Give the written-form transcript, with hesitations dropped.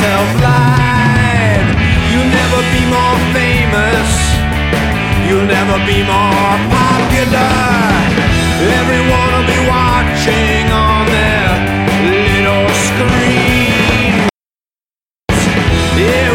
yourself lied. You'll never be more famous, you'll never be more popular. Everyone will be watching on their little screens.